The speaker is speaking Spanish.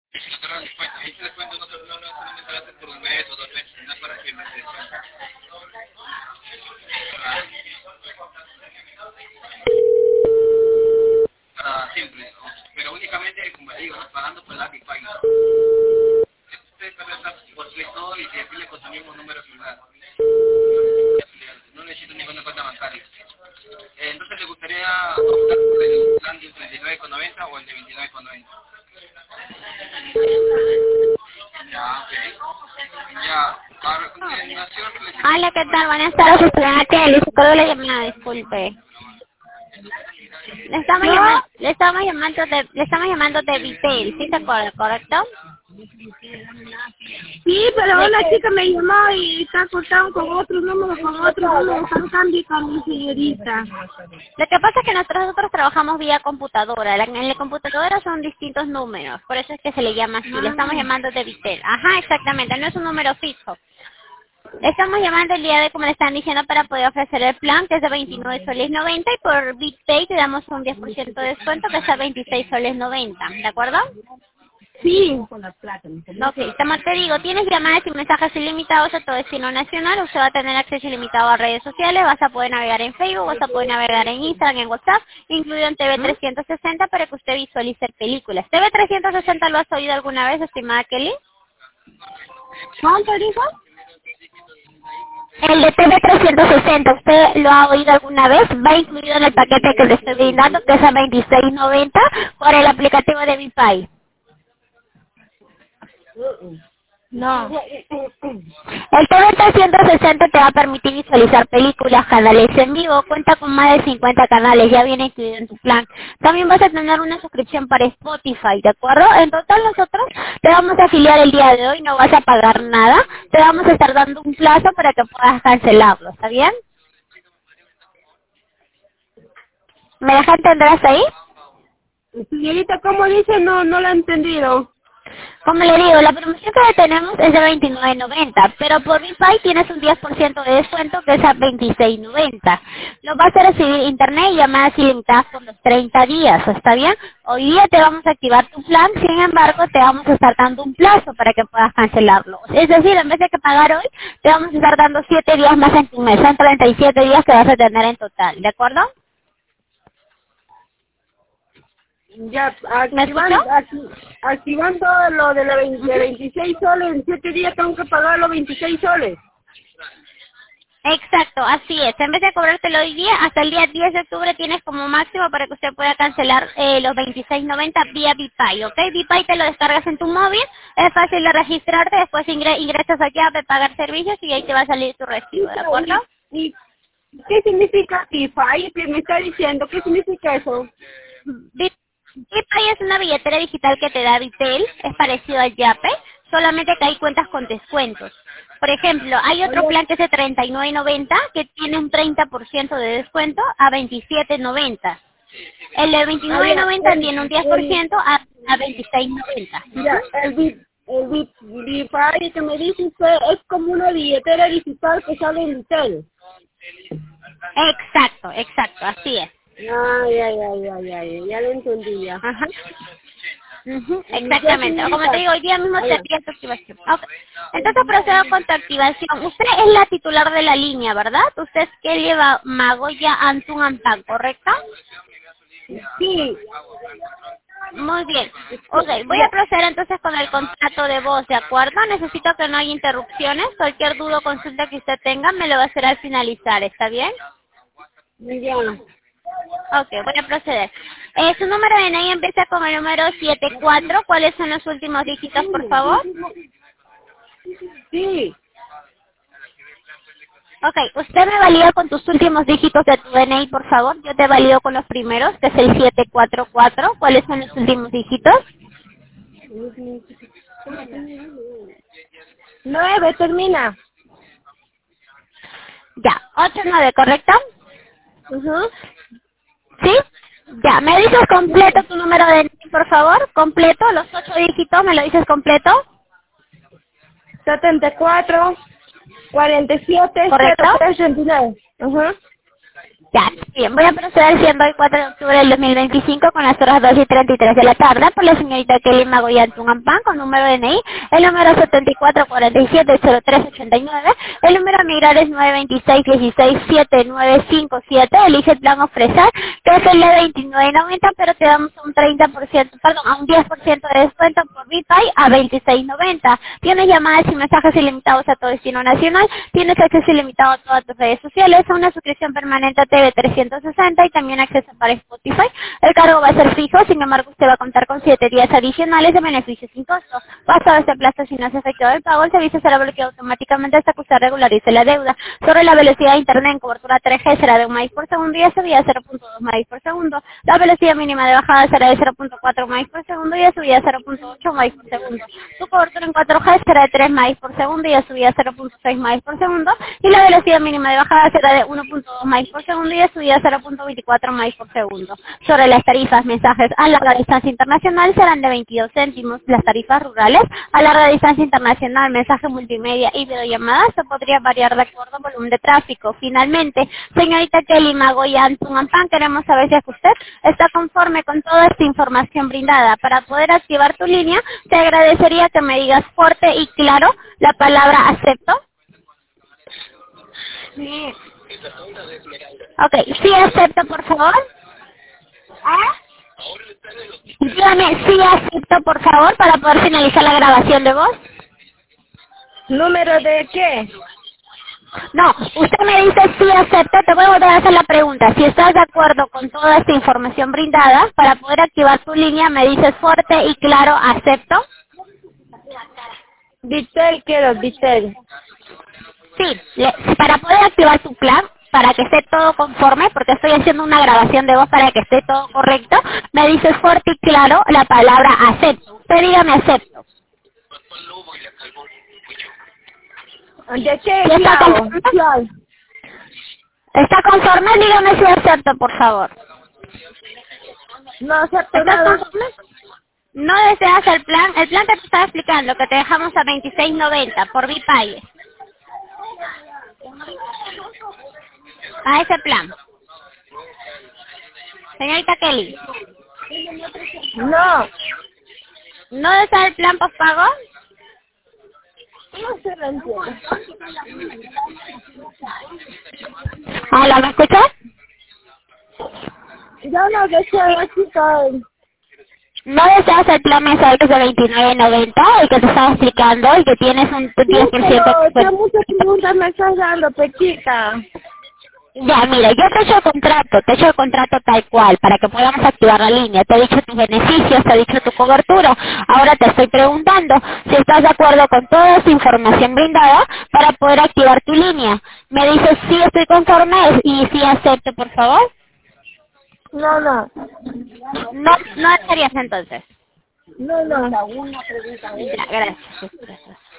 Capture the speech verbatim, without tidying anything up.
No te dan descuento. Ese descuento no, te- no, no solamente lo haces por un mes o dos meses, no es para siempre ese descuento. Para siempre, pero únicamente, como le digo, pagando por la Bipay. Usted puede estar por Play Store y si aquí le consumimos número celular. No necesito ninguna cuenta bancaria. Eh, entonces, ¿le gustaría optar por el plan de treinta y nueve con noventa o el de veintinueve con noventa? Ya, ok. Ya, a continuación, Hola, ¿qué tal? Buenas tardes, estoy en la tele, se colgó la llamada, disculpe. Le estamos ¿No? llamando, le estamos llamando de, le estamos llamando de Vitel, ¿sí se acuerda, correcto? Sí, pero Le- una chica me llamó y está cortado con otro número, con otro número, están cambio con mi señorita. Lo que pasa es que nosotros, nosotros trabajamos vía computadora, la- en la computadora son distintos números, por eso es que se le llama así, le estamos Ah, llamando de Vitel. Ajá, exactamente, no es un número fijo. Le estamos llamando el día de, como le están diciendo, para poder ofrecer el plan, que es de veintinueve soles noventa, y por BitPay te damos un diez por ciento de descuento, que es a veintiséis soles noventa, ¿de acuerdo? sí. Ok, como te digo, tienes llamadas y mensajes ilimitados a todo destino nacional, usted va a tener acceso ilimitado a redes sociales, vas a poder navegar en Facebook, vas a poder navegar en Instagram, en WhatsApp, incluido en T V ¿Mm? trescientos sesenta para que usted visualice películas. ¿T V trescientos sesenta lo has oído alguna vez, estimada Kelly? ¿Cuánto dijo? El de T V trescientos sesenta, ¿usted lo ha oído alguna vez? Va incluido en el paquete que le estoy brindando, que es a veintiséis noventa por el aplicativo de BitPay. No. El T V trescientos sesenta te va a permitir visualizar películas, canales en vivo, cuenta con más de cincuenta canales, ya viene incluido en tu plan. También vas a tener una suscripción para Spotify, ¿de acuerdo? En total nosotros te vamos a afiliar el día de hoy, no vas a pagar nada, te vamos a estar dando un plazo para que puedas cancelarlo, ¿está bien? ¿Me deja entender hasta ahí? Señorita, ¿cómo dice? No, no la he entendido. Como le digo, la promoción que tenemos es de veintinueve noventa, pero por BitPay tienes un diez por ciento de descuento que es a veintiséis noventa. Lo vas a recibir internet y llamadas ilimitadas por los treinta días, ¿está bien? Hoy día te vamos a activar tu plan, sin embargo te vamos a estar dando un plazo para que puedas cancelarlo. Es decir, en vez de que pagar hoy, te vamos a estar dando siete días más en tu mes, son treinta y siete días que vas a tener en total, ¿de acuerdo? Ya, ¿Me activan, escuchó? acti- activando lo de, la veinte de veintiséis soles, en siete días tengo que pagar los veintiséis soles. Exacto, así es. En vez de cobrártelo hoy día, hasta el día diez de octubre tienes como máximo para que usted pueda cancelar eh, los veintiséis noventa vía BitPay, ¿ok? BitPay te lo descargas en tu móvil, es fácil de registrarte, después ingre- ingresas allá a pagar servicios y ahí te va a salir tu ¿Y, recibo, ¿de acuerdo? y qué significa TIFA? ¿Qué me está diciendo? ¿Qué significa eso? Bit- BitPay es una billetera digital que te da Bitel, es parecido al Yape, solamente que hay cuentas con descuentos. Por ejemplo, hay otro Oye, plan que es de treinta y nueve noventa que tiene un treinta por ciento de descuento a veintisiete noventa. El de ah, veintinueve ya, noventa el, tiene un diez por el, ciento a, a veintiséis noventa. ya, el, bit, el bit, Bify que me dice usted es como una billetera digital que sale en Vitel. Exacto, exacto, así es. Ay, ay, ay, ay, ay, ya lo entendí ya. Ajá. Ujú, Ya, exactamente. O como te señorita. digo, hoy día mismo A se ver. pide tu activación. Ok. Entonces procedo con tu activación. Usted es la titular de la línea, ¿verdad? Usted es Kelly Va- Magoya Antun Antan, ¿correcto? Sí, Muy bien. Ok, voy a ya, proceder entonces con el contrato de voz, ¿de acuerdo? Necesito que no haya interrupciones. Cualquier duda o consulta que usted tenga me lo va a hacer al finalizar, ¿está bien? ya. Ok, voy a proceder. Eh, su número de N I empieza con el número setenta y cuatro. ¿Cuáles son los últimos dígitos, por favor? Sí, Ok, usted me valida con tus últimos dígitos de tu D N I, por favor. Yo te valido con los primeros, que es el siete cuatro cuatro. ¿Cuáles son los últimos dígitos? nueve termina. Ya, ocho nueve, ¿correcto? Ajá. ¿Sí? Ya, ¿me dices completo tu número de N I, por favor? Completo, los ocho dígitos, ¿me lo dices completo? Setenta y cuatro, cuarenta y siete, cero ¿Correcto? tres veintinueve. Ajá. Ya, bien, voy a proceder siendo el cuatro de octubre del dos mil veinticinco con las horas dos y treinta y tres de la tarde por la señorita Kelly Magoyan Tungampan con número de N I, el número setenta y cuatro cuarenta y siete cero tres ochenta y nueve, el número a migrar es nueve veintiséis dieciséis siete nueve cinco siete, elige el plan ofrecer, que es el de veintinueve noventa, pero te damos un treinta por ciento, perdón, a un diez por ciento de descuento por BitPay a veintiséis noventa. Tienes llamadas y mensajes ilimitados a todo destino nacional, tienes acceso ilimitado a todas tus redes sociales, una suscripción permanente a T V trescientos sesenta y también acceso para Spotify. El cargo va a ser fijo, sin embargo usted va a contar con siete días adicionales de beneficios sin costo. Pasado este plazo, si no se efectúa el pago, el servicio será bloqueado automáticamente hasta que usted regularice la deuda. Sobre la velocidad de internet en cobertura tres G será de un megabit por segundo y a subida cero punto dos megabits por segundo. La velocidad mínima de bajada será de cero punto cuatro megabits por segundo y a subida cero punto ocho megabits por segundo. Su cobertura en cuatro G será de tres megabits por segundo y a subida cero punto seis megabits por segundo. Y la velocidad mínima de bajada será de uno punto dos megabits por segundo y a subida cero punto veinticuatro megabits por segundo. Sobre las tarifas, mensajes a larga distancia internacional serán de veintidós céntimos. Las tarifas rurales a larga distancia internacional, mensaje multimedia y videollamadas se podría variar de acuerdo al volumen de tráfico. Finalmente, señorita Kelly Magoyan Tungampan, queremos saber si es que usted está conforme con toda esta información brindada. Para poder activar tu línea, te agradecería que me digas fuerte y claro la palabra acepto. Sí. Ok, sí acepto, por favor. ¿Ah? Dígame, sí acepto, por favor, para poder finalizar la grabación de voz. ¿Número de qué? No, usted me dice sí acepto, te voy a volver a hacer la pregunta. Si estás de acuerdo con toda esta información brindada, para poder activar tu línea me dices fuerte y claro, acepto. Vitel quiero, Vitel. Sí, le- para poder activar tu plan, para que esté todo conforme, porque estoy haciendo una grabación de voz para que esté todo correcto, me dices fuerte y claro la palabra acepto. Usted dígame acepto. ¿De qué? ¿Ya está Claro, conforme? claro. ¿Está conforme? Dígame si acepto, por favor. No acepto ¿Estás nada. conforme? No deseas el plan, el plan que te estaba explicando, que te dejamos a veintiséis noventa por BitPay. A ese plan. Señorita Kelly, No. ¿no desea el plan postpago? No se lo entiendo. Hola, ¿me escuchas? Yo no deseo, chicos. ¿No deseas el plan mensual que es de veintinueve noventa, el que te estaba explicando, el que tienes un Sí, diez por ciento? pero ¿qué muchas preguntas me estás dando, Pequita? Ya, mira, yo te he hecho el contrato, te he hecho el contrato tal cual, para que podamos activar la línea. Te he dicho tus beneficios, te he dicho tu cobertura. Ahora te estoy preguntando si estás de acuerdo con toda esa información brindada para poder activar tu línea. Me dices sí, estoy conforme y sí acepto, por favor. No, no. No, no estarías entonces. No, no. Ya, gracias.